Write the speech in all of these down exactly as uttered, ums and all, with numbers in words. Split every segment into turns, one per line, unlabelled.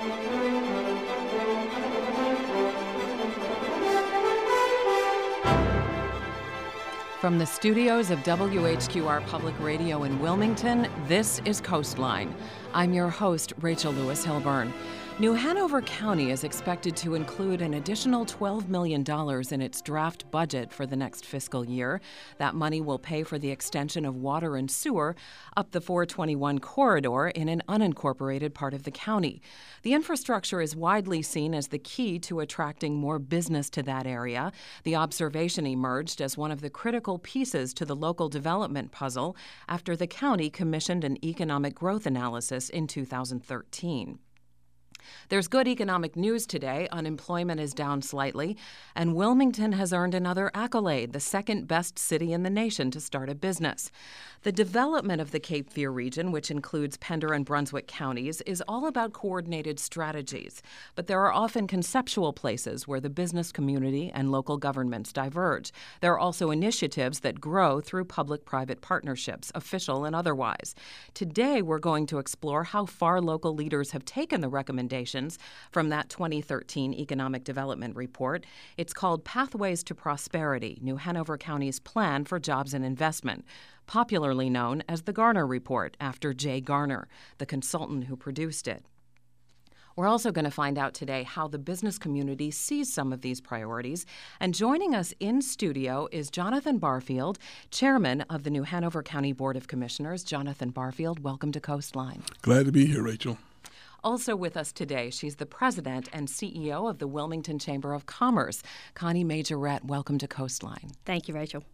From the studios of W H Q R Public Radio in Wilmington, this is Coastline. I'm your host, Rachel Lewis Hilburn. New Hanover County is expected to include an additional twelve million dollars in its draft budget for the next fiscal year. That money will pay for the extension of water and sewer up the four twenty-one corridor in an unincorporated part of the county. The infrastructure is widely seen as the key to attracting more business to that area. The observation emerged as one of the critical pieces to the local development puzzle after the county commissioned an economic growth analysis in two thousand thirteen. There's good economic news today. Unemployment is down slightly, and Wilmington has earned another accolade, the second best city in the nation to start a business. The development of the Cape Fear region, which includes Pender and Brunswick counties, is all about coordinated strategies. But there are often conceptual places where the business community and local governments diverge. There are also initiatives that grow through public-private partnerships, official and otherwise. Today, we're going to explore how far local leaders have taken the recommendations from that twenty thirteen Economic Development Report. It's called Pathways to Prosperity, New Hanover County's Plan for Jobs and Investment, popularly known as the Garner Report, after Jay Garner, the consultant who produced it. We're also going to find out today how the business community sees some of these priorities. And joining us in studio is Jonathan Barfield, chairman of the New Hanover County Board of Commissioners. Jonathan Barfield, welcome to Coastline.
Glad to be here, Rachel.
Also with us today, she's the president and C E O of the Wilmington Chamber of Commerce. Connie Majorette, welcome to Coastline.
Thank you, Rachel.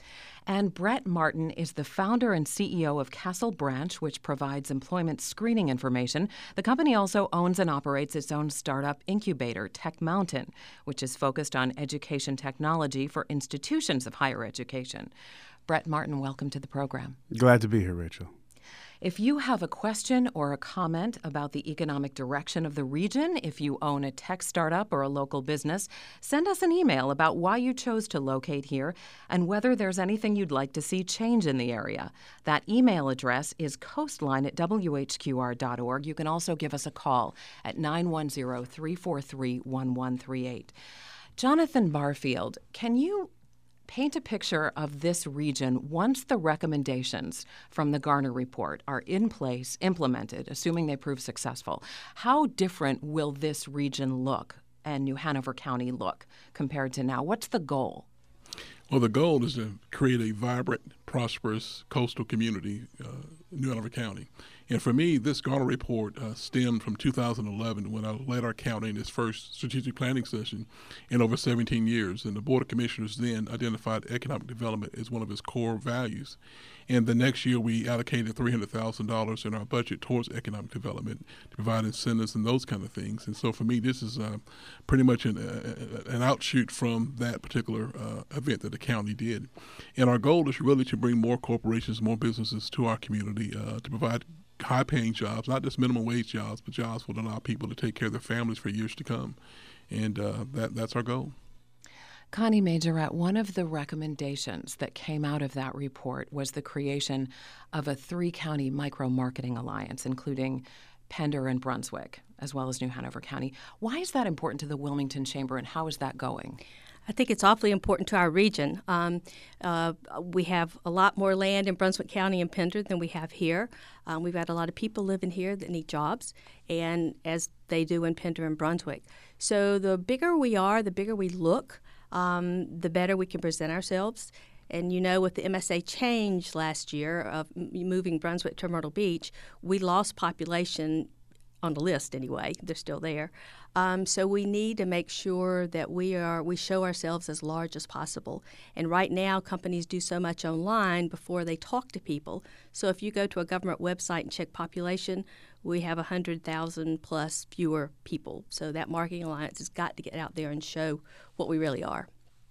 And Brett Martin is the founder and C E O of Castle Branch, which provides employment screening information. The company also owns and operates its own startup incubator, Tech Mountain, which is focused on education technology for institutions of higher education. Brett Martin, welcome to the program.
Glad to be here, Rachel.
If you have a question or a comment about the economic direction of the region, if you own a tech startup or a local business, send us an email about why you chose to locate here and whether there's anything you'd like to see change in the area. That email address is coastline at w h q r dot org. You can also give us a call at nine one zero, three four three, one one three eight. Jonathan Barfield, can you paint a picture of this region once the recommendations from the Garner Report are in place, implemented, assuming they prove successful? How different will this region look and New Hanover County look compared to now? What's the goal?
Well, the goal is to create a vibrant, prosperous coastal community, uh, New Hanover County. And for me, this Garner Report uh, stemmed from two thousand eleven when I led our county in its first strategic planning session in over seventeen years. And the Board of Commissioners then identified economic development as one of its core values. And the next year, we allocated three hundred thousand dollars in our budget towards economic development to provide incentives and those kind of things. And so for me, this is uh, pretty much an, uh, an outshoot from that particular uh, event that the county did. And our goal is really to bring more corporations, more businesses to our community, uh, to provide high-paying jobs, not just minimum wage jobs, but jobs that will allow people to take care of their families for years to come. And uh, that that's our goal.
Connie Majorette, one of the recommendations that came out of that report was the creation of a three-county micro-marketing alliance, including Pender and Brunswick, as well as New Hanover County. Why is that important to the Wilmington Chamber, and how is that going?
I think it's awfully important to our region. Um, uh, we have a lot more land in Brunswick County and Pender than we have here. Um, we've got a lot of people living here that need jobs, and as they do in Pender and Brunswick. So the bigger we are, the bigger we look, um, the better we can present ourselves. And you know, with the M S A change last year of moving Brunswick to Myrtle Beach, we lost population on the list anyway. They're still there. Um, so we need to make sure that we are we show ourselves as large as possible. And right now, companies do so much online before they talk to people. So if you go to a government website and check population, we have one hundred thousand plus fewer people. So that marketing alliance has got to get out there and show what we really are.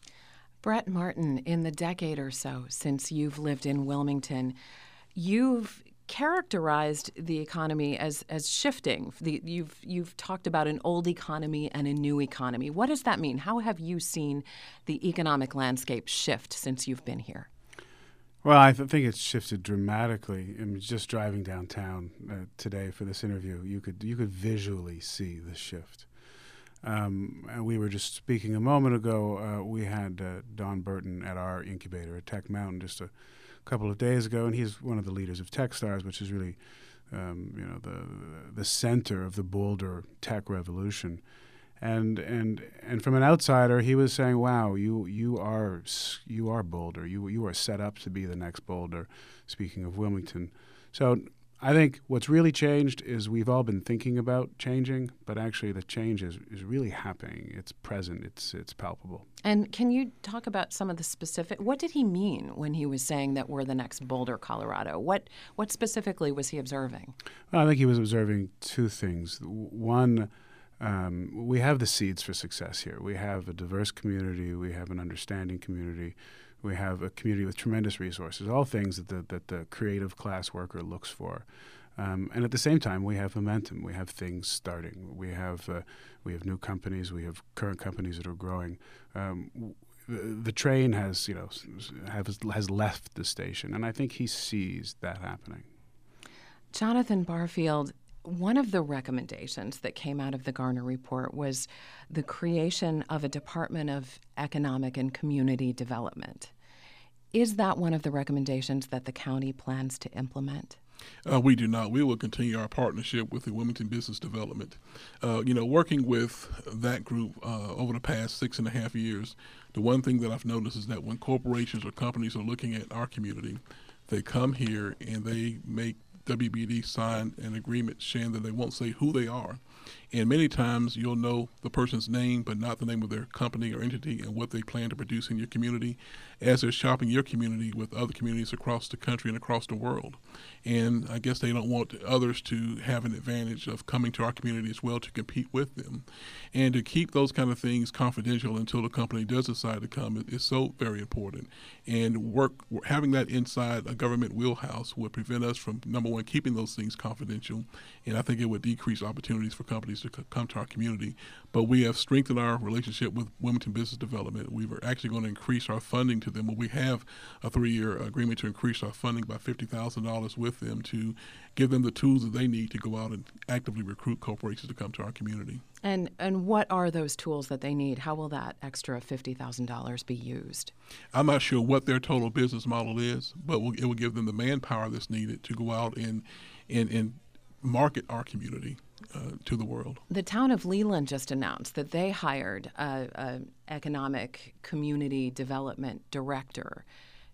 Brett Martin, in the decade or so since you've lived in Wilmington, you've characterized the economy as as shifting. The, you've you've talked about an old economy and a new economy. What does that mean? How have you seen the economic landscape shift since you've been here?
Well, I th- think it's shifted dramatically. I mean, just driving downtown uh, today for this interview, you could you could visually see the shift. Um, and we were just speaking a moment ago. Uh, we had uh, Don Burton at our incubator at Tech Mountain just a couple of days ago, and he's one of the leaders of TechStars, which is really, um, you know, the the center of the Boulder tech revolution. And and and from an outsider, he was saying, "Wow, you you are you are Boulder. You you are set up to be the next Boulder." Speaking of Wilmington, so I think what's really changed is we've all been thinking about changing, but actually the change is, is really happening. It's present. It's it's palpable.
And can you talk about some of the specific? What did he mean when he was saying that we're the next Boulder, Colorado? What what specifically was he observing?
Well, I think he was observing two things. One. Um, we have the seeds for success here. We have a diverse community. We have an understanding community. We have a community with tremendous resources, all things that the, that the creative class worker looks for. Um, and at the same time, we have momentum. We have things starting. We have uh, we have new companies. We have current companies that are growing. Um, the, the train has, you know, has, has left the station, and I think he sees that happening.
Jonathan Barfield, one of the recommendations that came out of the Garner Report was the creation of a Department of Economic and Community Development. Is that one of the recommendations that the county plans to implement?
Uh, we do not. We will continue our partnership with the Wilmington Business Development. Uh, you know, working with that group uh, over the past six and a half years, the one thing that I've noticed is that when corporations or companies are looking at our community, they come here and they make W B D sign an agreement saying that they won't say who they are. And many times you'll know the person's name, but not the name of their company or entity and what they plan to produce in your community as they're shopping your community with other communities across the country and across the world. And I guess they don't want others to have an advantage of coming to our community as well to compete with them. And to keep those kind of things confidential until the company does decide to come is so very important. And work having that inside a government wheelhouse would prevent us from, number one, keeping those things confidential. And I think it would decrease opportunities for companies to c- come to our community. But we have strengthened our relationship with Wilmington Business Development. We were actually going to increase our funding to them. But we have a three-year agreement to increase our funding by fifty thousand dollars with them to give them the tools that they need to go out and actively recruit corporations to come to our community.
And and what are those tools that they need? How will that extra fifty thousand dollars be used?
I'm not sure what their total business model is, but we'll, it will give them the manpower that's needed to go out and and, and market our community uh, to the world. The
town of Leland just announced that they hired a, a economic community development director.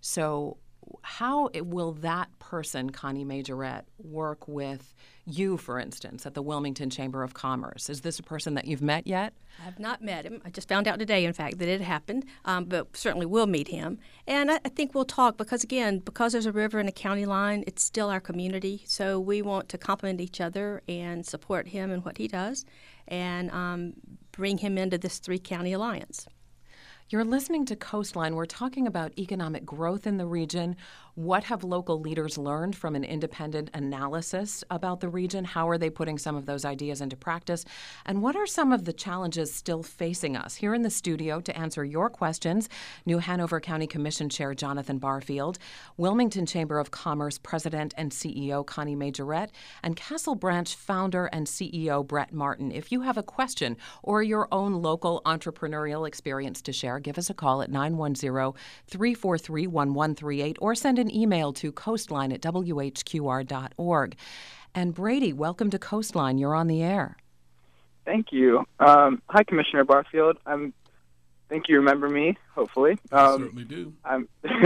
So how it, will that person, Connie Majorette, work with you, for instance, at the Wilmington Chamber of Commerce? Is this a person that you've met yet?
I have not met him. I just found out today, in fact, that it happened, um, but certainly we'll meet him. And I, I think we'll talk because, again, because there's a river and a county line, it's still our community. So we want to complement each other and support him in what he does and um, bring him into this three-county alliance.
You're listening to Coastline. We're talking about economic growth in the region. What have local leaders learned from an independent analysis about the region? How are they putting some of those ideas into practice? And what are some of the challenges still facing us? Here in the studio to answer your questions, New Hanover County Commission Chair Jonathan Barfield, Wilmington Chamber of Commerce President and C E O Connie Majorette, and Castle Branch founder and C E O Brett Martin. If you have a question or your own local entrepreneurial experience to share, give us a call at nine one zero, three four three, one one three eight or send an email to coastline at w h q r dot org. And Brady, welcome to Coastline. You're on the air.
Thank you. Um, hi, Commissioner Barfield. I'm. think you remember me, hopefully.
I
um,
certainly do.
I'm,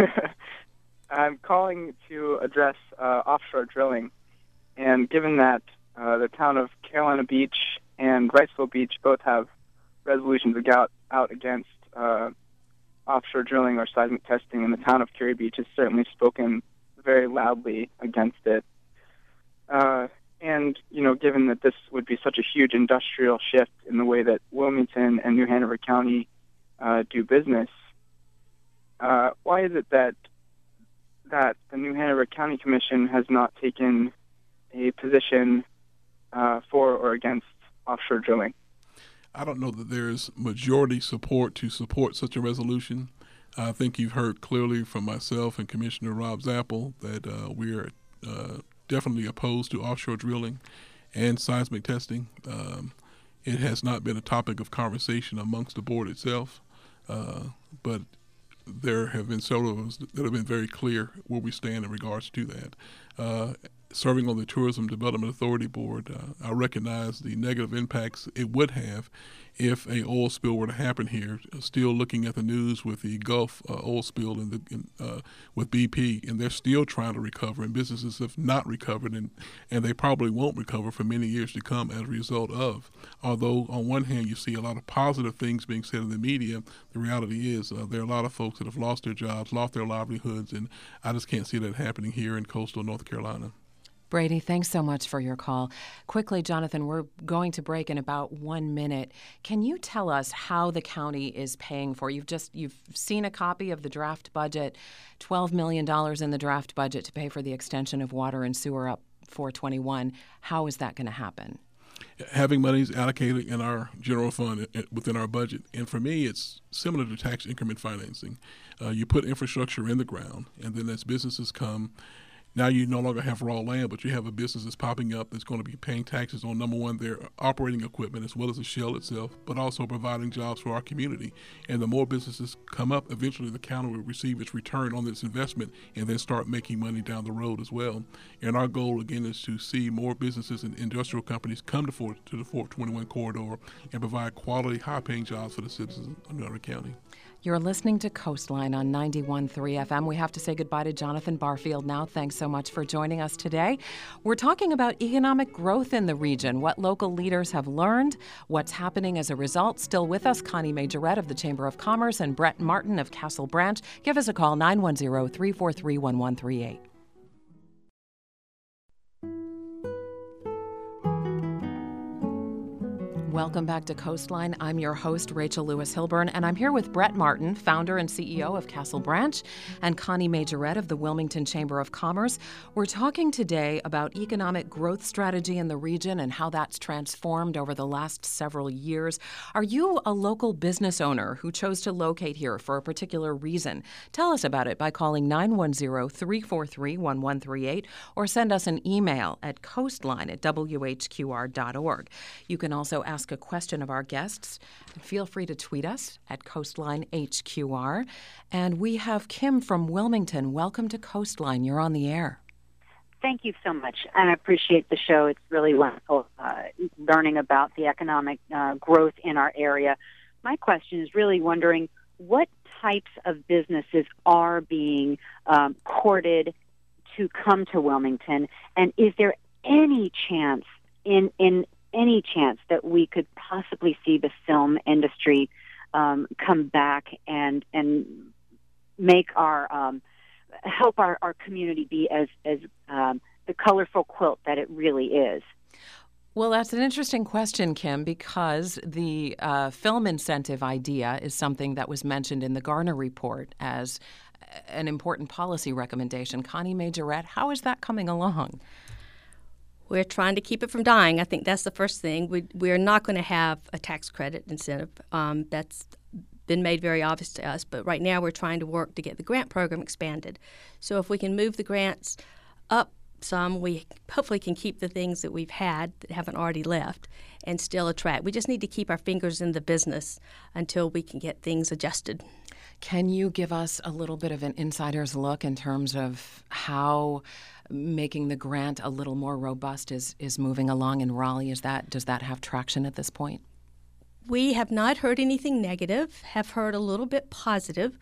I'm calling to address uh, offshore drilling. And given that uh, the town of Carolina Beach and Wrightsville Beach both have resolutions out, out against uh, offshore drilling or seismic testing, and the town of Cary Beach has certainly spoken very loudly against it. Uh, and, you know, given that this would be such a huge industrial shift in the way that Wilmington and New Hanover County uh, do business, uh, why is it that that the New Hanover County Commission has not taken a position uh, for or against offshore drilling?
I don't know that there's majority support to support such a resolution. I think you've heard clearly from myself and Commissioner Rob Zappel that uh, we are uh, definitely opposed to offshore drilling and seismic testing. Um, it has not been a topic of conversation amongst the board itself, uh, but there have been several of us that have been very clear where we stand in regards to that. Uh, serving on the Tourism Development Authority Board, uh, I recognize the negative impacts it would have if a oil spill were to happen here. Still looking at the news with the Gulf uh, oil spill in the, in, uh, with B P, and they're still trying to recover, and businesses have not recovered, and, and they probably won't recover for many years to come as a result of. Although on one hand you see a lot of positive things being said in the media, the reality is uh, there are a lot of folks that have lost their jobs, lost their livelihoods, and I just can't see that happening here in coastal North Carolina.
Brady, thanks so much for your call. Quickly, Jonathan, we're going to break in about one minute. Can you tell us how the county is paying for? You've just you've seen a copy of the draft budget, twelve million dollars in the draft budget to pay for the extension of water and sewer up four twenty-one. How is that going to happen?
Having monies allocated in our general fund within our budget. And for me, it's similar to tax increment financing. Uh, you put infrastructure in the ground, and then as businesses come, now you no longer have raw land, but you have a business that's popping up that's going to be paying taxes on, number one, their operating equipment as well as the shell itself, but also providing jobs for our community. And the more businesses come up, eventually the county will receive its return on its investment and then start making money down the road as well. And our goal, again, is to see more businesses and industrial companies come to, Fort, to the four twenty-one corridor and provide quality, high-paying jobs for the citizens of Montgomery County.
You're listening to Coastline on ninety-one point three F M. We have to say goodbye to Jonathan Barfield now. Thanks so much for joining us today. We're talking about economic growth in the region, what local leaders have learned, what's happening as a result. Still with us, Connie Majorette of the Chamber of Commerce and Brett Martin of Castle Branch. Give us a call, nine one zero, three four three, one one three eight. Welcome back to Coastline. I'm your host, Rachel Lewis Hilburn, and I'm here with Brett Martin, founder and C E O of Castle Branch, and Connie Majorette of the Wilmington Chamber of Commerce. We're talking today about economic growth strategy in the region and how that's transformed over the last several years. Are you a local business owner who chose to locate here for a particular reason? Tell us about it by calling nine one zero, three four three, one one three eight or send us an email at coastline at w h q r dot org. You can also ask a question of our guests. Feel free to tweet us at Coastline H Q R. And we have Kim from Wilmington. Welcome to Coastline. You're on the air.
Thank you so much, and I appreciate the show. It's really wonderful uh, learning about the economic uh, growth in our area. My question is really wondering what types of businesses are being um, courted to come to Wilmington, and is there any chance in in any chance that we could possibly see the film industry um, come back and and make our um, help our, our community be as as um, the colorful quilt that it really is?
Well, that's an interesting question, Kim, because the uh, film incentive idea is something that was mentioned in the Garner report as an important policy recommendation. Connie Majorette, how is that coming along?
We're trying to keep it from dying. I think that's the first thing. We, we're not going to have a tax credit incentive. Um, that's been made very obvious to us. But right now we're trying to work to get the grant program expanded. So if we can move the grants up some, we hopefully can keep the things that we've had that haven't already left and still attract. We just need to keep our fingers in the business until we can get things adjusted.
Can you give us a little bit of an insider's look in terms of how making the grant a little more robust is, is moving along in Raleigh? Is that does that have traction at this point?
We have not heard anything negative, have heard a little bit positive.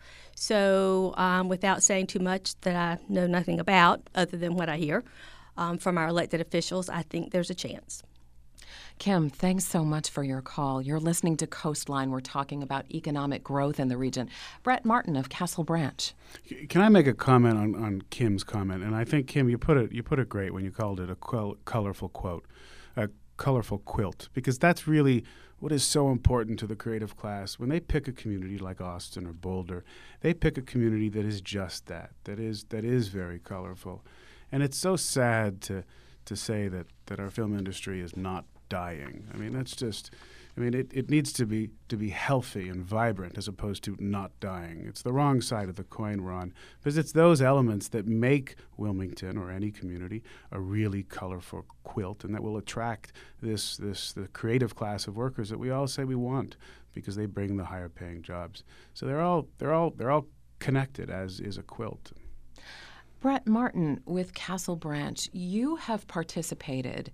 So um, without saying too much that I know nothing about other than what I hear um, from our elected officials, I think there's a chance.
Kim, thanks so much for your call. You're listening to Coastline. We're talking about economic growth in the region. Brett Martin of Castle Branch.
Can I make a comment on, on Kim's comment? And I think, Kim, you put it you put it great when you called it a quil- colorful quote, a colorful quilt, because that's really what is so important to the creative class. When they pick a community like Austin or Boulder, they pick a community that is just that, that is that is very colorful. And it's so sad to to say that, that our film industry is not dying. I mean, that's just I mean, it, it needs to be to be healthy and vibrant as opposed to not dying. It's the wrong side of the coin we're on, because it's those elements that make Wilmington or any community a really colorful quilt, and that will attract this this the creative class of workers that we all say we want, because they bring the higher paying jobs. So they're all they're all they're all connected, as is a quilt.
Brett Martin with Castle Branch, you have participated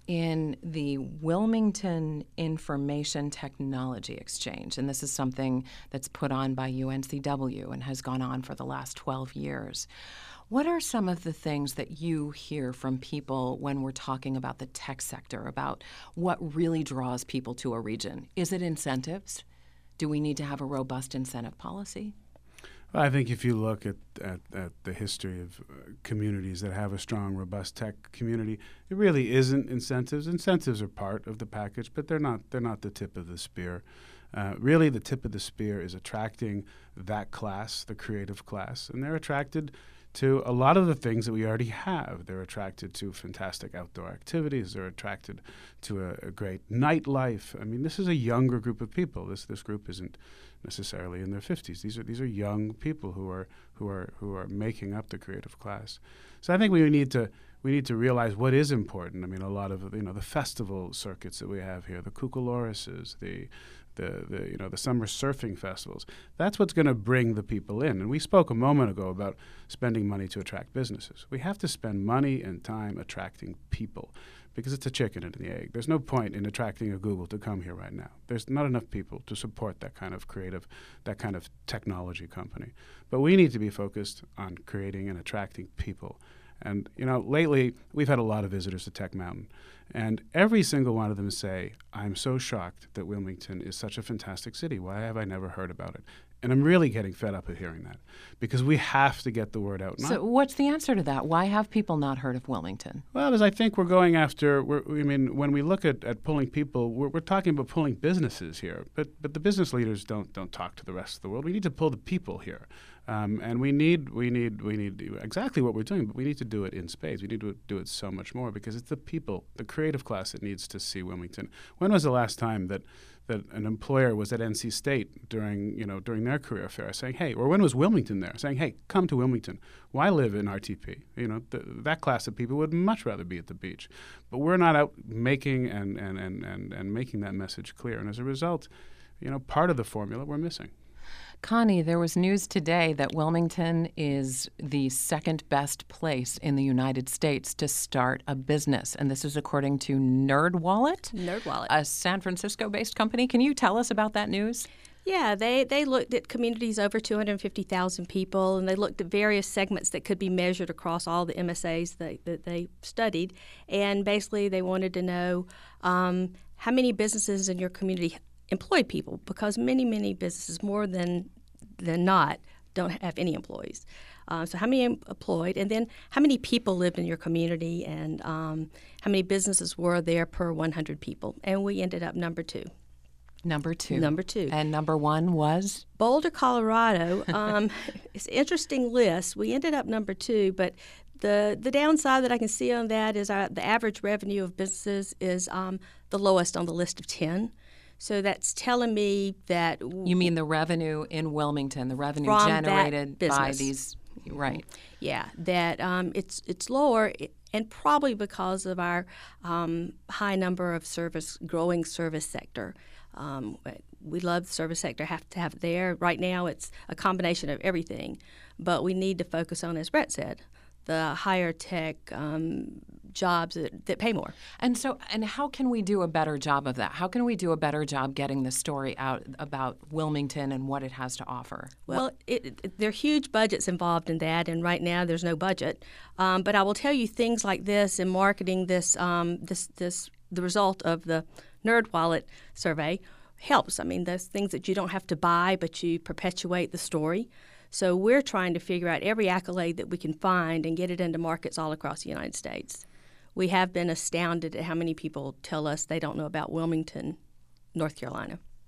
in the Wilmington Information Technology Exchange, and this is something that's put on by U N C W and has gone on for the last twelve years. What are some of the things that you hear from people when we're talking about the tech sector, about what really draws people to a region? Is it incentives? Do we need to have a robust incentive policy?
Well, I think if you look at, at, at the history of uh, communities that have a strong, robust tech community, it really isn't incentives. Incentives are part of the package, but they're not they're not the tip of the spear. Uh, really, the tip of the spear is attracting that class, the creative class, and they're attracted to a lot of the things that we already have. They're attracted to fantastic outdoor activities. They're attracted to a, a great nightlife. I mean, this is a younger group of people. This this group isn't necessarily in their fifties. These are these are young people who are who are who are making up the creative class. So I think we need to we need to realize what is important. I mean, a lot of you know the festival circuits that we have here, the Cucalorises, the The, the you know the summer surfing festivals. That's what's going to bring the people in. And we spoke a moment ago about spending money to attract businesses. We have to spend money and time attracting people, because it's a chicken and the egg. There's no point in attracting a Google to come here right now. There's not enough people to support that kind of creative, that kind of technology company. But we need to be focused on creating and attracting people. And, you know, lately we've had a lot of visitors to Tech Mountain, and every single one of them say, I'm so shocked that Wilmington is such a fantastic city. Why have I never heard about it? And I'm really getting fed up of hearing that, because we have to get the word out.
So what's the answer to that? Why have people not heard of Wilmington?
Well, because I think we're going after, we're, I mean, when we look at, at pulling people, we're, we're talking about pulling businesses here, but but the business leaders don't don't talk to the rest of the world. We need to pull the people here. Um, and we need we need we need exactly what we're doing, but we need to do it in spades. We need to do it so much more, because it's the people, the creative class, that needs to see Wilmington. When was the last time that that an employer was at N C State during you know during their career fair saying, hey, or when was Wilmington there saying, hey, come to Wilmington. Why live in R T P? You know, th- that class of people would much rather be at the beach. But we're not out making and and, and, and and making that message clear. And as a result, you know, part of the formula we're missing.
Connie, there was news today that Wilmington is the second best place in the United States to start a business, and this is according to NerdWallet,
NerdWallet,
a San Francisco-based company. Can you tell us about that news?
Yeah, they, they looked at communities over two hundred fifty thousand people, and they looked at various segments that could be measured across all the M S As that, that they studied, and basically they wanted to know um, how many businesses in your community employed people, because many, many businesses, more than than not, don't have any employees. Uh, so how many employed, and then how many people lived in your community, and um, how many businesses were there per one hundred people. And we ended up number two.
Number two.
Number two.
And number one was?
Boulder, Colorado. Um, it's an interesting list. We ended up number two, but the the downside that I can see on that is our, the average revenue of businesses is um, the lowest on the list of ten. So that's telling me that... W-
you mean the revenue in Wilmington, the revenue
from
generated
that
by
business.
these... Right.
Yeah, that um, it's it's lower, and probably because of our um, high number of service, growing service sector. Um, we love the service sector, have to have it there. Right now it's a combination of everything, but we need to focus on, as Brett said, the higher tech um, jobs that, that pay more.
And so, and how can we do a better job of that? How can we do a better job getting the story out about Wilmington and what it has to offer?
Well, it, it, there are huge budgets involved in that, and right now there's no budget. Um, but I will tell you, things like this and marketing this, um, this, this, the result of the NerdWallet survey helps. I mean, those things that you don't have to buy, but you perpetuate the story. So we're trying to figure out every accolade that we can find and get it into markets all across the United States. We have been astounded at how many people tell us they don't know about Wilmington, North Carolina.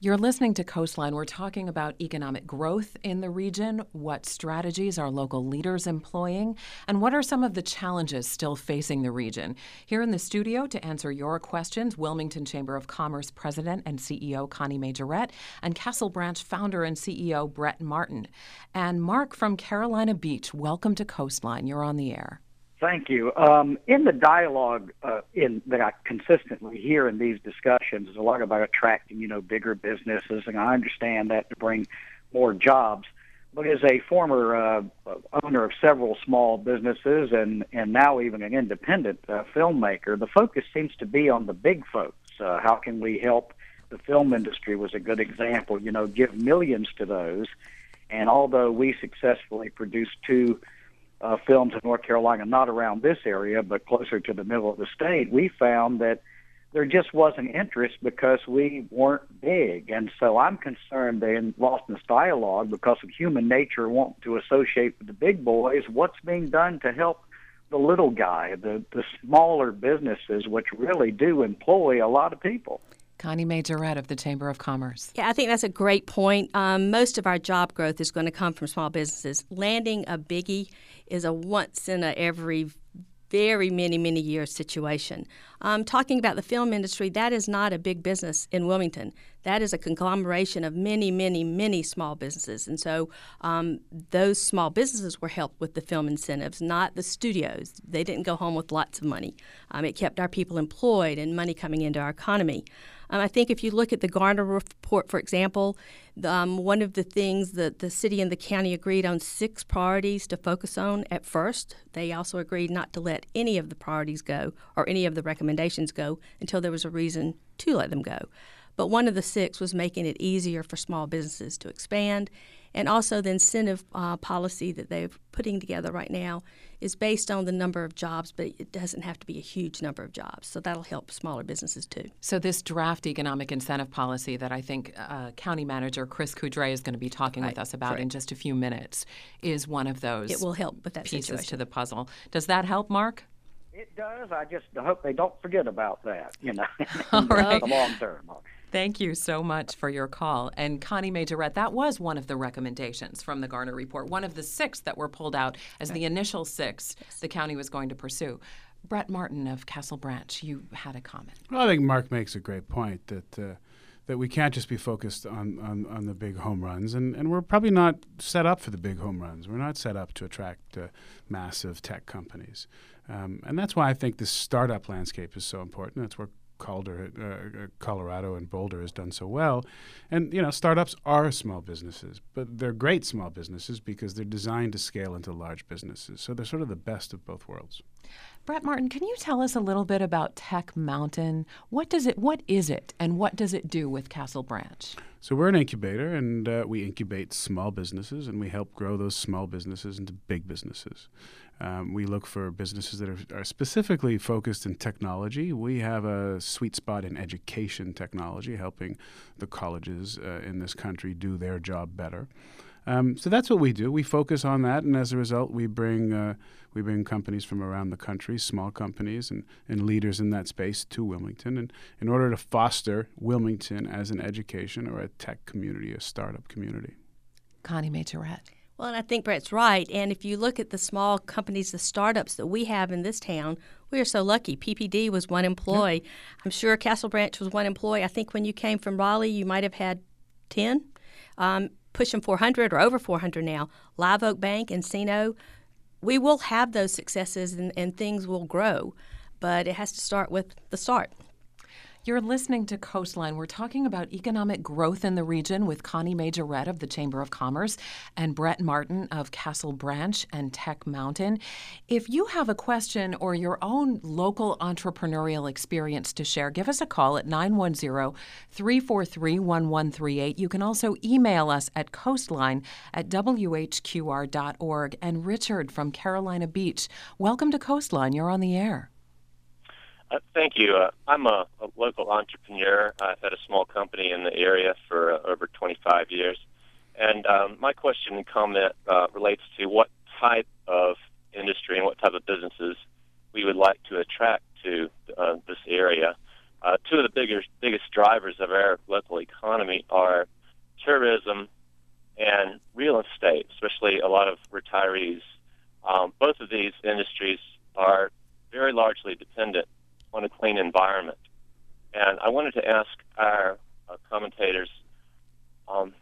You're listening to Coastline. We're talking about economic growth in the region, what strategies are local leaders employing, and what are some of the challenges still facing the region. Here in the studio to answer your questions, Wilmington Chamber of Commerce President and C E O Connie Majorette and Castle Branch founder and C E O Brett Martin. And Mark from Carolina Beach, welcome to Coastline. You're on the air.
Thank you. Um, in the dialogue uh, in that I consistently hear in these discussions is a lot about attracting, you know, bigger businesses, and I understand that to bring more jobs. But as a former uh, owner of several small businesses and, and now even an independent uh, filmmaker, the focus seems to be on the big folks. Uh, how can we help? The film industry was a good example, you know, give millions to those. And although we successfully produced two Uh, films in North Carolina, not around this area, but closer to the middle of the state, we found that there just wasn't interest because we weren't big. And so I'm concerned they lost this dialogue because of human nature wanting to associate with the big boys. What's being done to help the little guy, the, the smaller businesses, which really do employ a lot of people?
Connie Majorette of the Chamber of Commerce.
Yeah, I think that's a great point. Um, most of our job growth is going to come from small businesses. Landing a biggie is a once in a every very many, many years situation. Um, talking about the film industry, that is not a big business in Wilmington. That is a conglomeration of many, many, many small businesses. And so um, those small businesses were helped with the film incentives, not the studios. They didn't go home with lots of money. Um, it kept our people employed and money coming into our economy. Um, I think if you look at the Garner report, for example, the, um, one of the things that the city and the county agreed on six priorities to focus on at first. They also agreed not to let any of the priorities go or any of the recommendations go until there was a reason to let them go. But one of the six was making it easier for small businesses to expand. And also the incentive uh, policy that they're putting together right now is based on the number of jobs, but it doesn't have to be a huge number of jobs. So that'll help smaller businesses too.
So this draft economic incentive policy that I think uh, County Manager Chris Coudray is going to be talking
right.
with us about
right.
in just a few minutes is one of those
it will help with that
pieces
situation.
to the puzzle. Does that help, Mark?
It does. I just hope they don't forget about that, you know,
All
in
right.
the long term.
Thank you so much for your call. And Connie Majorette, that was one of the recommendations from the Garner report, one of the six that were pulled out as the initial six yes. the county was going to pursue. Brett Martin of Castle Branch, you had a comment.
Well, I think Mark makes a great point that uh, that we can't just be focused on, on, on the big home runs, and, and we're probably not set up for the big home runs. We're not set up to attract uh, massive tech companies. Um, and that's why I think this startup landscape is so important. That's where Calder, uh, Colorado and Boulder has done so well. And, you know, startups are small businesses, but they're great small businesses because they're designed to scale into large businesses. So they're sort of the best of both worlds.
Brett Martin, can you tell us a little bit about Tech Mountain? What does it, what is it, and what does it do with Castle Branch?
So we're an incubator, and uh, we incubate small businesses, and we help grow those small businesses into big businesses. Um, we look for businesses that are, are specifically focused in technology. We have a sweet spot in education technology, helping the colleges uh, in this country do their job better. Um, so that's what we do. We focus on that, and as a result, we bring uh, we bring companies from around the country, small companies and, and leaders in that space to Wilmington, and in order to foster Wilmington as an education or a tech community, a startup community.
Connie Majorette.
Well, and I think Brett's right. And if you look at the small companies, the startups that we have in this town, we are so lucky. P P D was one employee. Yep. I'm sure Castle Branch was one employee. I think when you came from Raleigh, you might have had ten, um, pushing four hundred or over four hundred now. Live Oak Bank, Encino, we will have those successes and, and things will grow, but it has to start with the start.
You're listening to Coastline. We're talking about economic growth in the region with Connie Majorette of the Chamber of Commerce and Brett Martin of Castle Branch and Tech Mountain. If you have a question or your own local entrepreneurial experience to share, give us a call at nine one zero, three four three, one one three eight. You can also email us at coastline at w h q r dot org. And Richard from Carolina Beach, welcome to Coastline. You're on the air.
Uh, thank you. Uh, I'm a, a local entrepreneur. I've had a small company in the area for uh, over twenty-five years. And um, my question and comment uh, relates to what type of industry and what type of businesses we would like to attract to uh, this area. uh, two of the biggest biggest drivers of our local economy are tourism and real estate, especially a lot of retirees. Um, both of these industries are very largely dependent on a clean environment. And I wanted to ask our uh, commentators um,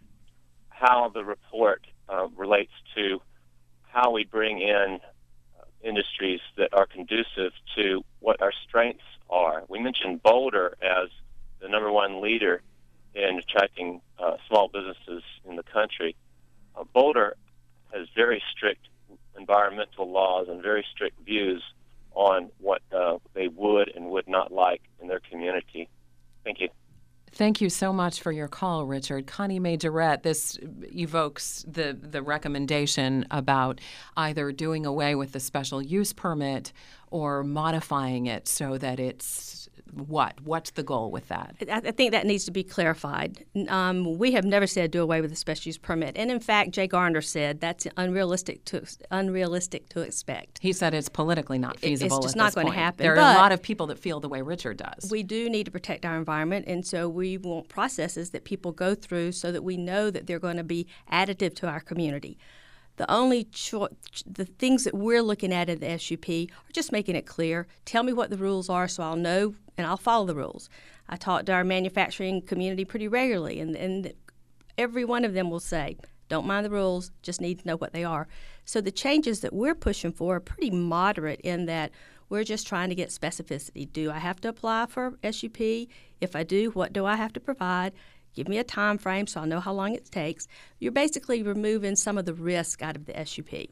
how the report uh, relates to how we bring in uh, industries that are conducive to what our strengths are. We mentioned Boulder as the number one leader in attracting uh, small businesses in the country. Uh, Boulder has very strict environmental laws and very strict views on what uh, they would and would not like in their community. Thank you.
Thank you so much for your call, Richard. Connie Majorette, this evokes the, the recommendation about either doing away with the special use permit or modifying it so that it's what? What's the goal with that?
I, I think that needs to be clarified. Um, we have never said do away with the special use permit. And in fact, Jay Garner said that's unrealistic to unrealistic to expect.
He said it's politically not feasible.
It's just
at
not
this
going
point.
to happen.
There are
but
a lot of people that feel the way Richard does.
We do need to protect our environment, and so we want processes that people go through so that we know that they're going to be additive to our community. The only cho- the things that we're looking at in the S U P are just making it clear. Tell me what the rules are so I'll know and I'll follow the rules. I talk to our manufacturing community pretty regularly, and, and every one of them will say, don't mind the rules, just need to know what they are. So the changes that we're pushing for are pretty moderate in that we're just trying to get specificity. Do I have to apply for S U P? If I do, what do I have to provide? Give me a time frame so I'll know how long it takes. You're basically removing some of the risk out of the S U P.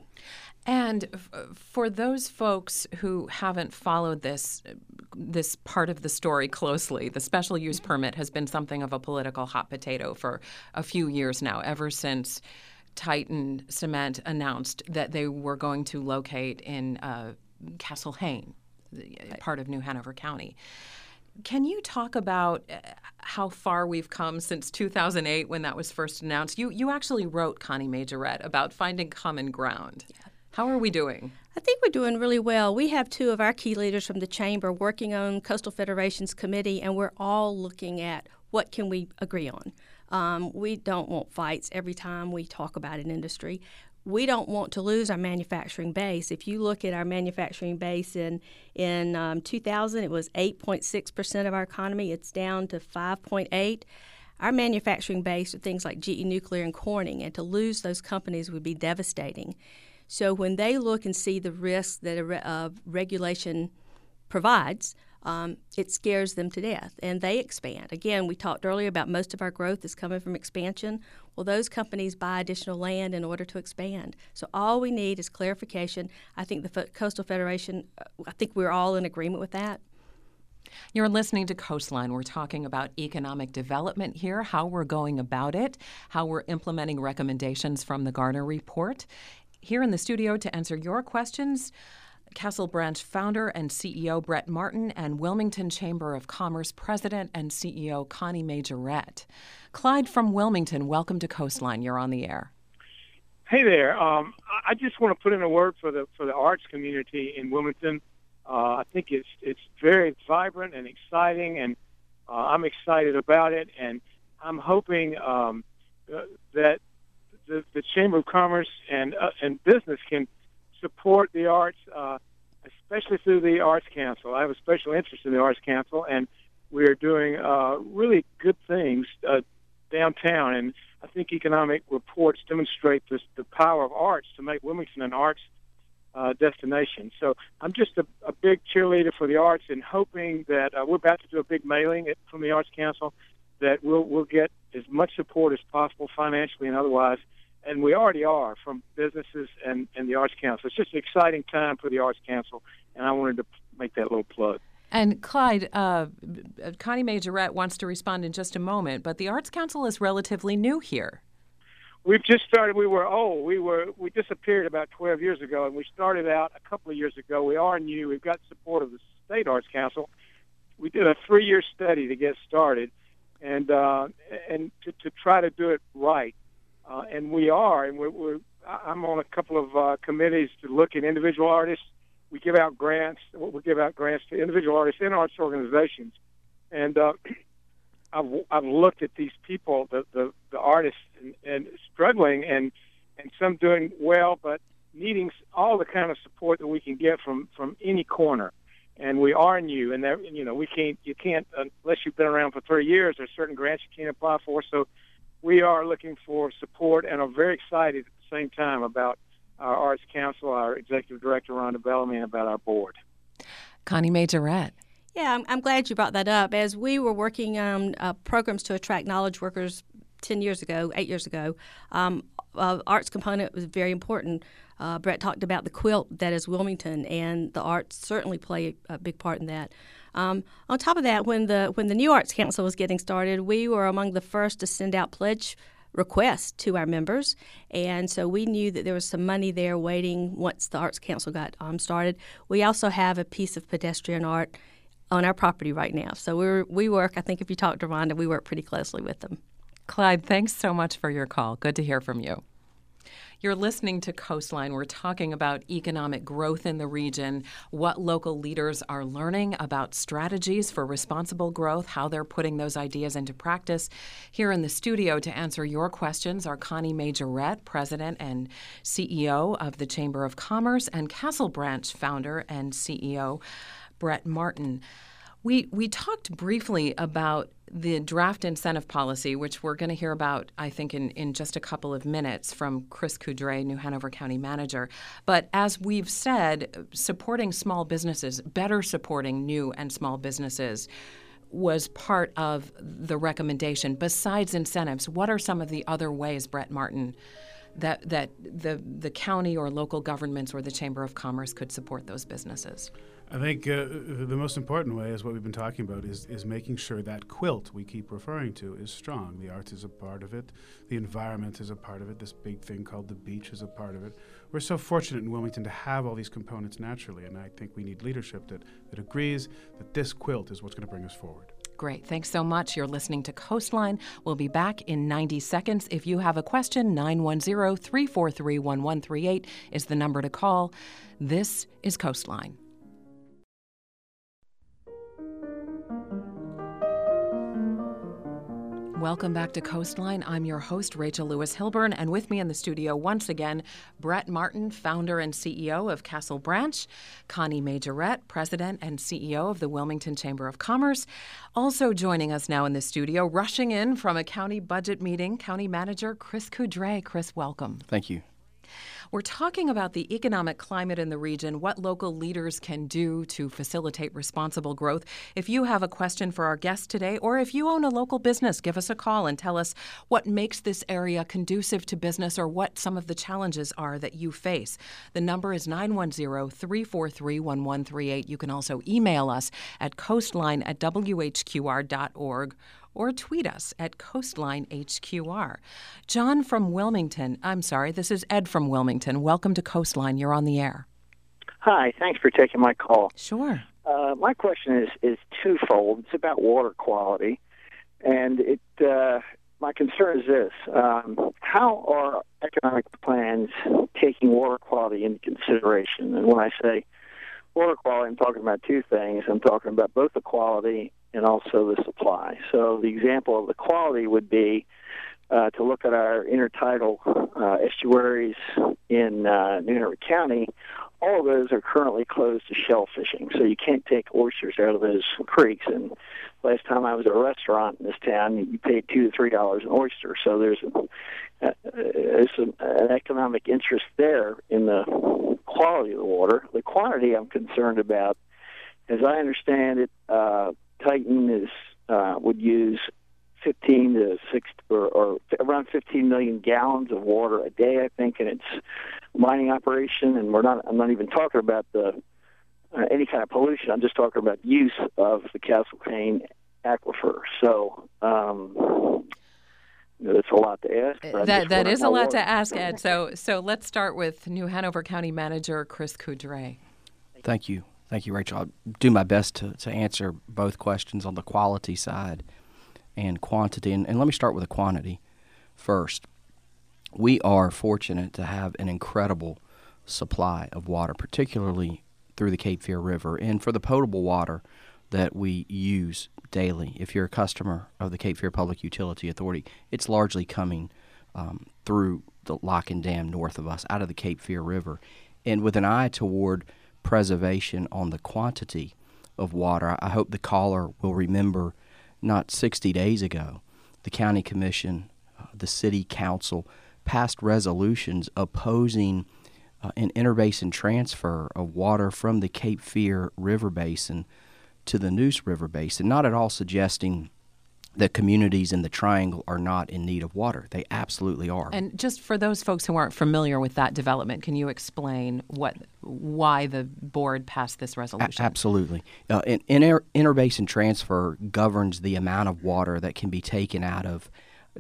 And f- for those folks who haven't followed this this part of the story closely, the special use permit has been something of a political hot potato for a few years now, ever since Titan Cement announced that they were going to locate in uh, Castle Hayne, part of New Hanover County. Can you talk about how far we've come since two thousand eight when that was first announced? You you actually wrote, Connie Majorette, about finding common ground. Yeah. How are we doing?
I think we're doing really well. We have two of our key leaders from the Chamber working on Coastal Federation's committee, and we're all looking at what can we agree on. Um, we don't want fights every time we talk about an industry. We don't want to lose our manufacturing base. If you look at our manufacturing base in in um, two thousand, it was eight point six percent of our economy. It's down to five point eight. Our manufacturing base are things like G E Nuclear and Corning, and to lose those companies would be devastating. So when they look and see the risks that a re- uh, regulation provides, Um, it scares them to death, and they expand. Again, we talked earlier about most of our growth is coming from expansion. Well, those companies buy additional land in order to expand. So all we need is clarification. I think the F- Coastal Federation, uh, I think we're all in agreement with that.
You're listening to Coastline. We're talking about economic development here, how we're going about it, how we're implementing recommendations from the Garner Report. Here in the studio to answer your questions, Castle Branch founder and C E O Brett Martin and Wilmington Chamber of Commerce president and C E O Connie Majorette. Clyde from Wilmington, welcome to Coastline. You're on the air.
Hey there. Um, I just want to put in a word for the for the arts community in Wilmington. Uh, I think it's it's very vibrant and exciting, and uh, I'm excited about it. And I'm hoping um, uh, that the, the Chamber of Commerce and uh, and business can support the arts, uh, especially through the Arts Council. I have a special interest in the Arts Council, and we are doing uh, really good things uh, downtown. And I think economic reports demonstrate this, the power of arts to make Wilmington an arts uh, destination. So I'm just a, a big cheerleader for the arts, and hoping that uh, we're about to do a big mailing at, from the Arts Council, that we'll, we'll get as much support as possible financially and otherwise. And we already are from businesses and, and the Arts Council. It's just an exciting time for the Arts Council, and I wanted to make that little plug.
And Clyde, uh, Connie Majorette wants to respond in just a moment, but the Arts Council is relatively new here.
We've just started. We were old. We were we disappeared about twelve years ago, and we started out a couple of years ago. We are new. We've got support of the State Arts Council. We did a three-year study to get started, and uh, and to, to try to do it right. Uh, and we are, and we're, we're, I'm on a couple of uh, committees to look at individual artists. We give out grants. We give out grants to individual artists and arts organizations And uh, I've I've looked at these people, the the, the artists, and, and struggling, and and some doing well, but needing all the kind of support that we can get from, from any corner. And we are new, and there, you know, we can't you can't unless you've been around for thirty years. There's certain grants you can't apply for. So we are looking for support, and are very excited at the same time about our Arts Council, our Executive Director Rhonda Bellamy, and about our board.
Connie Majorette.
Yeah, I'm, I'm glad you brought that up. As we were working on uh, programs to attract knowledge workers ten years ago, eight years ago, um, uh, arts component was very important. Uh, Brett talked about the quilt that is Wilmington, and the arts certainly play a big part in that. Um, on top of that, when the when the new Arts Council was getting started, we were among the first to send out pledge requests to our members, and so we knew that there was some money there waiting once the Arts Council got um, started. We also have a piece of pedestrian art on our property right now, so we we work. I think if you talk to Rhonda, we work pretty closely with them.
Clyde, thanks so much for your call. Good to hear from you. You're listening to Coastline. We're talking about economic growth in the region, what local leaders are learning about strategies for responsible growth, how they're putting those ideas into practice. Here in the studio to answer your questions are Connie Majorette, President and C E O of the Chamber of Commerce, and Castle Branch founder and C E O Brett Martin. We we talked briefly about the draft incentive policy, which we're going to hear about, I think, in, in just a couple of minutes from Chris Coudray, New Hanover County Manager. But as we've said, supporting small businesses, better supporting new and small businesses, was part of the recommendation. Besides incentives, what are some of the other ways, Brett Martin, that that the the county or local governments or the Chamber of Commerce could support those businesses?
I think uh, the most important way is what we've been talking about is, is making sure that quilt we keep referring to is strong. The arts is a part of it. The environment is a part of it. This big thing called the beach is a part of it. We're so fortunate in Wilmington to have all these components naturally, and I think we need leadership that, that agrees that this quilt is what's going to bring us forward.
Great. Thanks so much. You're listening to Coastline. We'll be back in ninety seconds. If you have a question, nine one zero, three four three, one one three eight is the number to call. This is Coastline. Welcome back to Coastline. I'm your host, Rachel Lewis Hilburn, and with me in the studio once again, Brett Martin, founder and C E O of Castle Branch, Connie Majorette, president and C E O of the Wilmington Chamber of Commerce. Also joining us now in the studio, rushing in from a county budget meeting, County Manager Chris Coudray. Chris, welcome.
Thank you.
We're talking about the economic climate in the region, what local leaders can do to facilitate responsible growth. If you have a question for our guest today, or if you own a local business, give us a call and tell us what makes this area conducive to business or what some of the challenges are that you face. The number is nine one zero, three four three, one one three eight. You can also email us at coastline at w h q r dot org. or tweet us at Coastline H Q R. John from Wilmington, I'm sorry, this is Ed from Wilmington. Welcome to Coastline. You're on the air.
Hi, thanks for taking my call.
Sure.
Uh, my question is, is twofold. It's about water quality. And it uh, my concern is this. Um, how are economic plans taking water quality into consideration? And when I say water quality, I'm talking about two things. I'm talking about both the quality and also the supply. So the example of the quality would be uh, to look at our intertidal uh, estuaries in uh, New Hanover County. All of those are currently closed to shell fishing, so you can't take oysters out of those creeks. And last time I was at a restaurant in this town, you paid two to three dollars an oyster. So there's, a, uh, there's an, an economic interest there in the quality of the water. The quantity I'm concerned about, as I understand it, uh, Titan is uh, would use fifteen to six or, or around fifteen million gallons of water a day, I think, in its mining operation. And we're not. I'm not even talking about the uh, any kind of pollution. I'm just talking about use of the Castle Cane aquifer. So. Um, That's a lot to ask.
That that is a lot to ask, Ed. So so let's start with New Hanover County Manager Chris Coudray.
Thank you. Thank you, Rachel. I'll do my best to, to answer both questions on the quality side and quantity. And, and let me start with the quantity first. We are fortunate to have an incredible supply of water, particularly through the Cape Fear River. And for the potable water, that we use daily. If you're a customer of the Cape Fear Public Utility Authority, it's largely coming um, through the lock and dam north of us, out of the Cape Fear River. And with an eye toward preservation on the quantity of water, I hope the caller will remember not sixty days ago, the county commission, uh, the city council passed resolutions opposing uh, an interbasin transfer of water from the Cape Fear River Basin to the Neuse River Basin, not at all suggesting that communities in the Triangle are not in need of water. They absolutely are.
And just for those folks who aren't familiar with that development, can you explain what, why the board passed this resolution?
A- absolutely. Uh, an inter- interbasin transfer governs the amount of water that can be taken out of,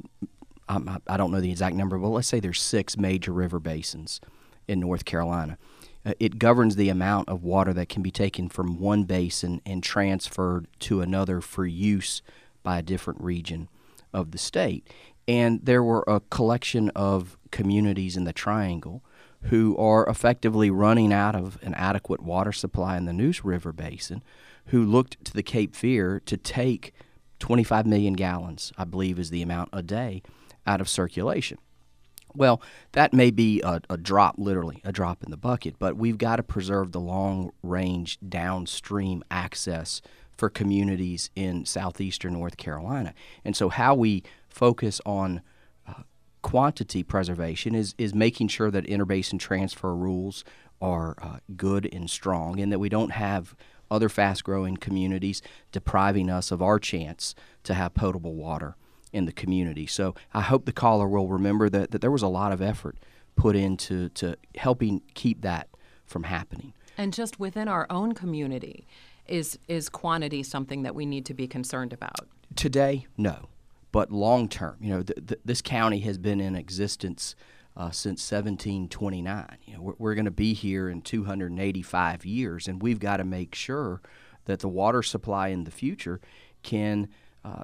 um, I don't know the exact number, but let's say there's six major river basins in North Carolina. Uh, it governs the amount of water that can be taken from one basin and transferred to another for use by a different region of the state. And there were a collection of communities in the Triangle who are effectively running out of an adequate water supply in the Neuse River Basin, who looked to the Cape Fear to take twenty-five million gallons, I believe is the amount a day, out of circulation. Well, that may be a, a drop, literally a drop in the bucket, but we've got to preserve the long-range downstream access for communities in southeastern North Carolina. And so how we focus on uh, quantity preservation is, is making sure that interbasin transfer rules are uh, good and strong, and that we don't have other fast-growing communities depriving us of our chance to have potable water in the community. So I hope the caller will remember that, that there was a lot of effort put into to helping keep that from happening.
And just within our own community, is is quantity something that we need to be concerned about?
Today, no. But long term, you know, th- th- this county has been in existence uh, since seventeen twenty-nine. You know, we're, we're going to be here in two hundred eighty-five years, and we've got to make sure that the water supply in the future can uh,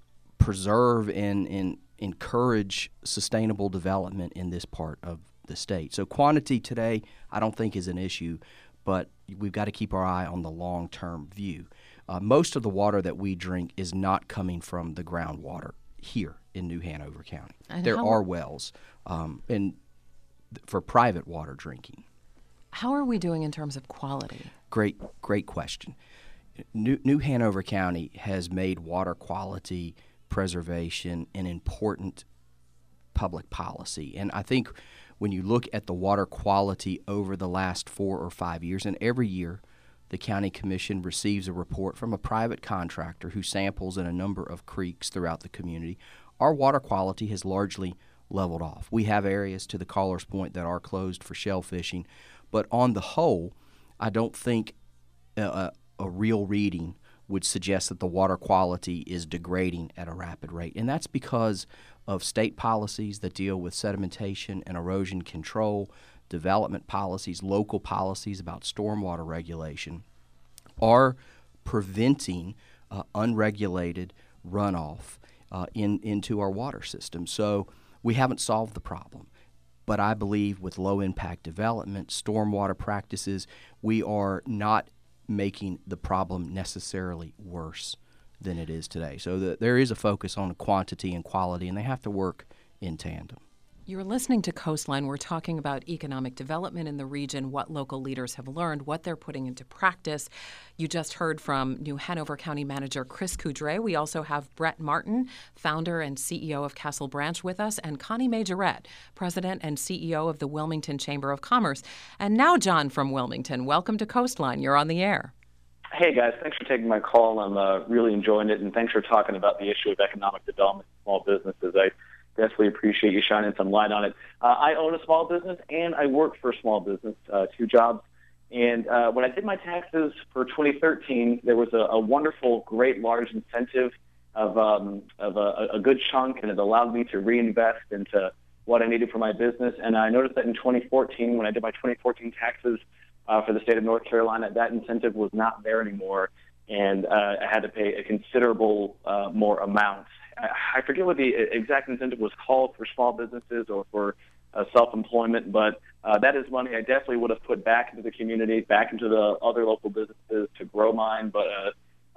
preserve and, and encourage sustainable development in this part of the state. So quantity today, I don't think is an issue, but we've got to keep our eye on the long-term view. Uh, most of the water that we drink is not coming from the groundwater here in New Hanover County.
And
there
how-
are wells um, and th- for private water drinking.
How are we doing in terms of quality?
Great, great question. New, New Hanover County has made water quality preservation an important public policy. And I think when you look at the water quality over the last four or five years, and every year the county commission receives a report from a private contractor who samples in a number of creeks throughout the community, our water quality has largely leveled off. We have areas, to the caller's point, that are closed for shell fishing, but on the whole, I don't think a, a real reading would suggest that the water quality is degrading at a rapid rate. And that's because of state policies that deal with sedimentation and erosion control, development policies, local policies about stormwater regulation are preventing uh, unregulated runoff uh, in, into our water system. So we haven't solved the problem. But I believe with low-impact development, stormwater practices, we are not making the problem necessarily worse than it is today. So the, there is a focus on quantity and quality, and they have to work in tandem.
You're listening to Coastline. We're talking about economic development in the region, what local leaders have learned, what they're putting into practice. You just heard from New Hanover County Manager Chris Coudray. We also have Brett Martin, founder and C E O of Castle Branch, with us, and Connie Majorette, president and C E O of the Wilmington Chamber of Commerce. And now John from Wilmington. Welcome to Coastline. You're on the air.
Hey, guys. Thanks for taking my call. I'm uh, really enjoying it, and thanks for talking about the issue of economic development in small businesses. I definitely appreciate you shining some light on it. Uh, I own a small business, and I work for a small business, uh, two jobs. And uh, when I did my taxes for twenty thirteen, there was a, a wonderful, great, large incentive of, um, of a, a good chunk, and it allowed me to reinvest into what I needed for my business. And I noticed that in twenty fourteen, when I did my twenty fourteen taxes uh, for the state of North Carolina, that incentive was not there anymore, and uh, I had to pay a considerable uh, more amount. I forget what the exact incentive was called for small businesses or for uh, self-employment, but uh, that is money I definitely would have put back into the community, back into the other local businesses to grow mine. But uh,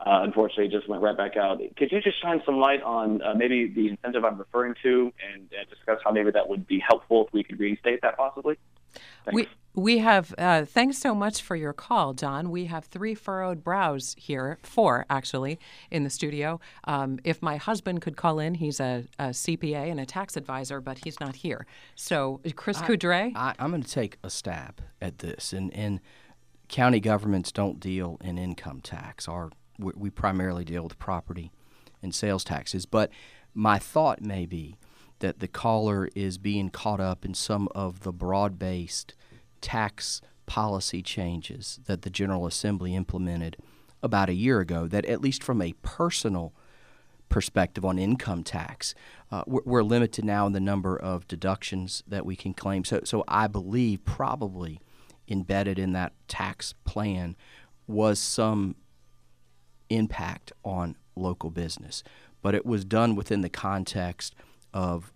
Uh, unfortunately, it just went right back out. Could you just shine some light on uh, maybe the incentive I'm referring to and uh, discuss how maybe that would be helpful if we could reinstate that possibly? Thanks.
We we have, uh, thanks so much for your call, John. We have three furrowed brows here, four actually, in the studio. Um, if my husband could call in, he's a, a C P A and a tax advisor, but he's not here. So, Chris
I,
Coudray?
I, I'm going to take a stab at this. And, and county governments don't deal in income tax. Our we, we primarily deal with property and sales taxes. But my thought may be that the caller is being caught up in some of the broad-based tax policy changes that the General Assembly implemented about a year ago, that at least from a personal perspective on income tax, uh, we're, we're limited now in the number of deductions that we can claim. So, so I believe probably embedded in that tax plan was some impact on local business, but it was done within the context of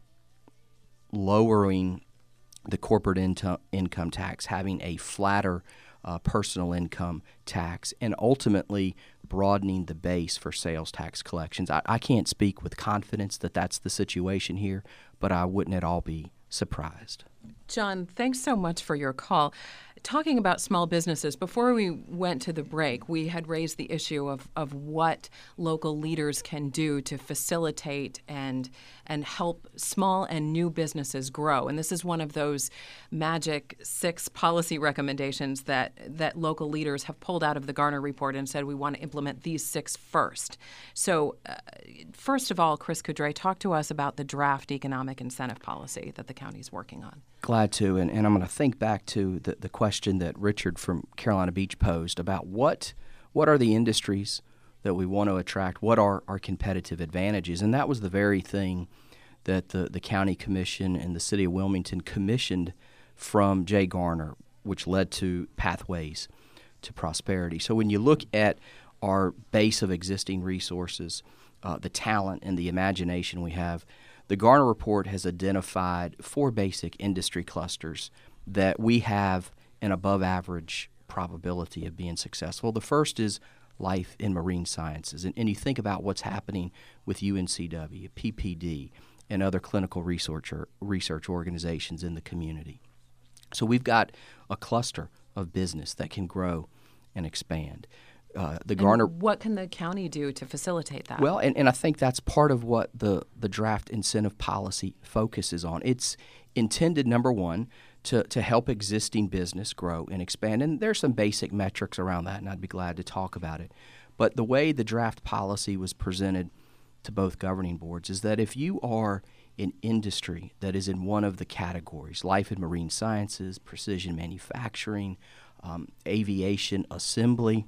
lowering the corporate into, income tax, having a flatter uh, personal income tax, and ultimately broadening the base for sales tax collections. I, I can't speak with confidence that that's the situation here, but I wouldn't at all be surprised.
John, thanks so much for your call. Talking about small businesses, before we went to the break, we had raised the issue of, of what local leaders can do to facilitate and and help small and new businesses grow. And this is one of those magic six policy recommendations that, that local leaders have pulled out of the Garner report and said we want to implement these six first. So uh, first of all, Chris Coudray, talk to us about the draft economic incentive policy that the county is working on.
Glad to, and, and I'm going to think back to the, the question that Richard from Carolina Beach posed about what what are the industries that we want to attract, what are our competitive advantages, and that was the very thing that the, the county commission and the city of Wilmington commissioned from Jay Garner, which led to Pathways to Prosperity. So when you look at our base of existing resources, uh, the talent and the imagination we have, the Garner report has identified four basic industry clusters that we have an above-average probability of being successful. The first is life in marine sciences, and, and you think about what's happening with U N C W, P P D, and other clinical research, or research organizations in the community. So we've got a cluster of business that can grow and expand. Uh, the Garner.
And what can the county do to facilitate that?
Well, and, and I think that's part of what the, the draft incentive policy focuses on. It's intended, number one, to, to help existing business grow and expand. And there's some basic metrics around that, and I'd be glad to talk about it. But the way the draft policy was presented to both governing boards is that if you are an industry that is in one of the categories, life and marine sciences, precision manufacturing, um, aviation assembly,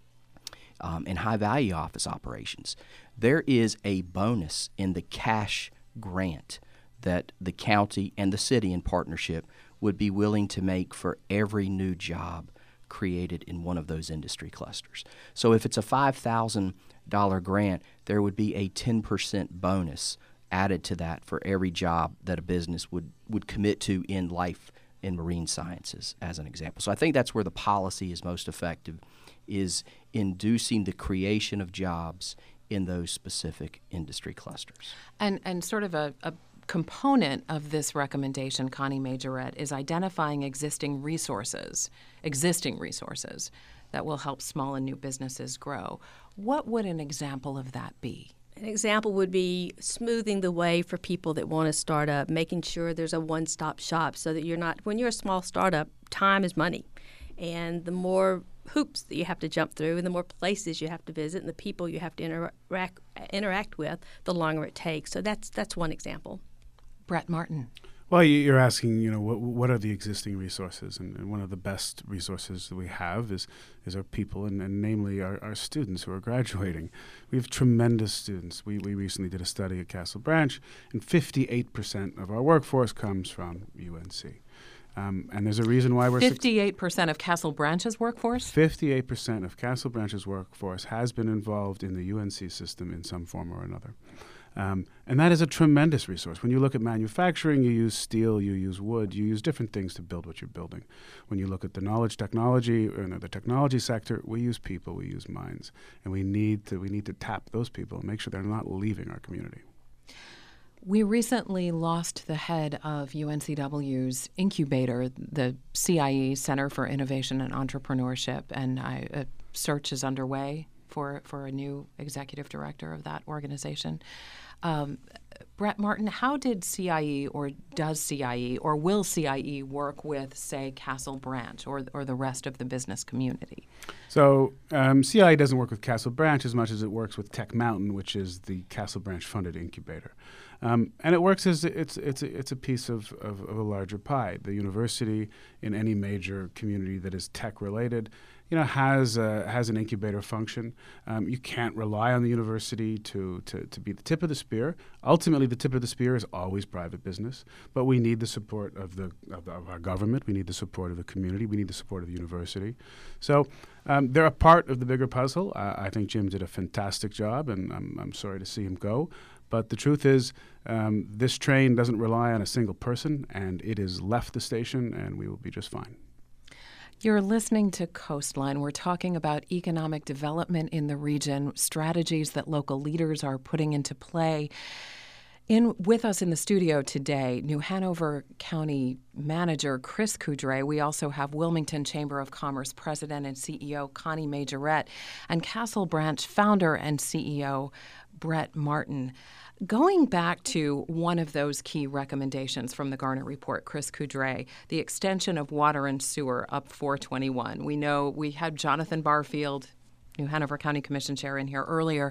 Um, and high-value office operations, there is a bonus in the cash grant that the county and the city in partnership would be willing to make for every new job created in one of those industry clusters. So if it's a five thousand dollars grant, there would be a ten percent bonus added to that for every job that a business would, would commit to in life and marine sciences, as an example. So I think that's where the policy is most effective, is inducing the creation of jobs in those specific industry clusters.
And and sort of a, a component of this recommendation, Connie Majorette, is identifying existing resources, existing resources that will help small and new businesses grow. What would an example of that be?
An example would be smoothing the way for people that want to start up, making sure there's a one-stop shop so that you're not, when you're a small startup, time is money. And the more hoops that you have to jump through and the more places you have to visit and the people you have to interact interact with, the longer it takes. So that's that's one example.
Brett Martin.
Well, you're asking, you know, what, what are the existing resources? And, and one of the best resources that we have is, is our people, and, and namely our, our students who are graduating. We have tremendous students. We, we recently did a study at Castle Branch, and fifty-eight percent of our workforce comes from U N C. Um, and there's a reason why we're
fifty-eight percent of Castle Branch's workforce?
fifty-eight percent of Castle Branch's workforce has been involved in the U N C system in some form or another. Um, and that is a tremendous resource. When you look at manufacturing, you use steel, you use wood, you use different things to build what you're building. When you look at the knowledge technology or the technology sector, we use people, we use minds, and we need to we need to tap those people and make sure they're not leaving our community.
We recently lost the head of U N C W's incubator, the C I E, Center for Innovation and Entrepreneurship, and I, a search is underway for, for a new executive director of that organization. Um, Brett Martin, how did C I E or does C I E or will C I E work with, say, Castle Branch or or the rest of the business community?
So um, C I E doesn't work with Castle Branch as much as it works with Tech Mountain, which is the Castle Branch funded incubator. Um, and it works as it's it's a, it's a piece of, of, of a larger pie. The university in any major community that is tech related, you know, has a, has an incubator function. Um, you can't rely on the university to, to to be the tip of the spear. Ultimately, the tip of the spear is always private business, but we need the support of the of, the, of our government. We need the support of the community. We need the support of the university. So um, they're a part of the bigger puzzle. Uh, I think Jim did a fantastic job, and I'm I'm sorry to see him go. But the truth is, um, this train doesn't rely on a single person, and it has left the station, and we will be just fine.
You're listening to Coastline. We're talking about economic development in the region, strategies that local leaders are putting into play. In with us in the studio today, New Hanover County Manager Chris Coudray. We also have Wilmington Chamber of Commerce President and C E O Connie Majorette, and Castle Branch founder and C E O Brett Martin. Going back to one of those key recommendations from the Garner Report, Chris Coudray, the extension of water and sewer up four twenty-one. We know we had Jonathan Barfield, New Hanover County Commission Chair, in here earlier,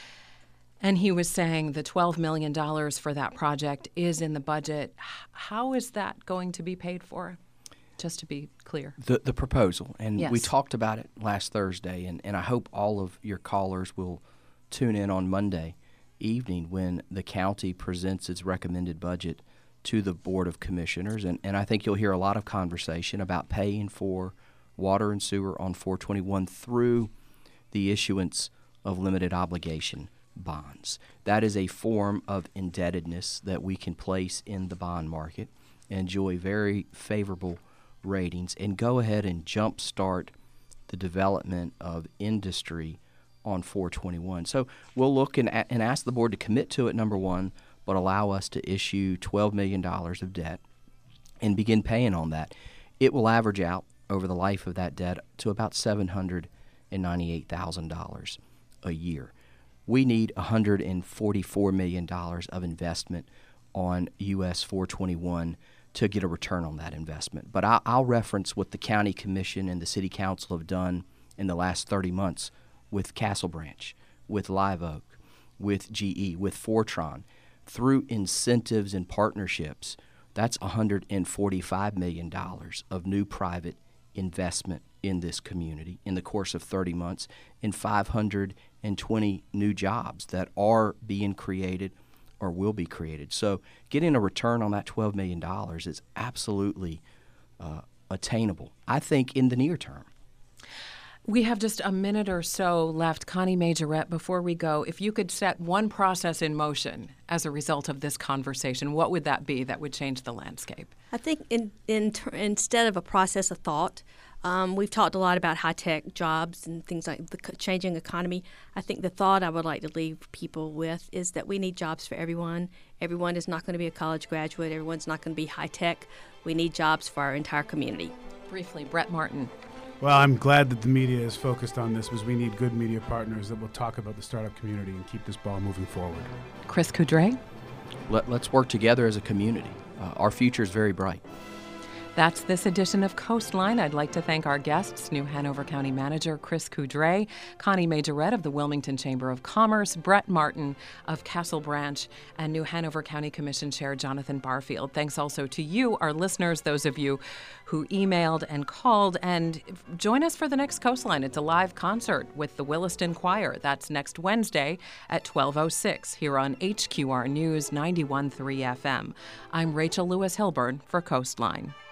and he was saying the twelve million dollars for that project is in the budget. How is that going to be paid for? Just to be clear.
The the proposal, and
yes.
we talked about it last Thursday, and, and I hope all of your callers will tune in on Monday evening when the county presents its recommended budget to the Board of Commissioners. And, and I think you'll hear a lot of conversation about paying for water and sewer on four twenty-one through the issuance of limited obligation bonds. That is a form of indebtedness that we can place in the bond market, enjoy very favorable ratings, and go ahead and jumpstart the development of industry on four twenty-one. So we'll look and, and ask the board to commit to it, number one, but allow us to issue twelve million dollars of debt and begin paying on that. It will average out over the life of that debt to about seven hundred ninety-eight thousand dollars a year. We need one hundred forty-four million dollars of investment on U S four twenty-one to get a return on that investment. But I'll, I'll reference what the County Commission and the City Council have done in the last thirty months with Castle Branch, with Live Oak, with G E, with Fortron. Through incentives and partnerships, that's one hundred forty-five million dollars of new private investment in this community in the course of thirty months, and five hundred twenty new jobs that are being created or will be created. So getting a return on that twelve million dollars is absolutely uh, attainable, I think, in the near term.
We have just a minute or so left. Connie Majorette, before we go, if you could set one process in motion as a result of this conversation, what would that be that would change the landscape?
I think in, in ter- instead of a process of thought, um, we've talked a lot about high-tech jobs and things like the changing economy. I think the thought I would like to leave people with is that we need jobs for everyone. Everyone is not going to be a college graduate. Everyone's not going to be high-tech. We need jobs for our entire community.
Briefly, Brett Martin.
Well, I'm glad that the media is focused on this because we need good media partners that will talk about the startup community and keep this ball moving forward.
Chris Coudray?
Let, let's work together as a community. Uh, our future is very bright.
That's this edition of Coastline. I'd like to thank our guests, New Hanover County Manager Chris Coudray, Connie Majorette of the Wilmington Chamber of Commerce, Brett Martin of Castle Branch, and New Hanover County Commission Chair Jonathan Barfield. Thanks also to you, our listeners, those of you who emailed and called. And join us for the next Coastline. It's a live concert with the Williston Choir. That's next Wednesday at twelve oh six here on H Q R News ninety-one point three F M. I'm Rachel Lewis Hilburn for Coastline.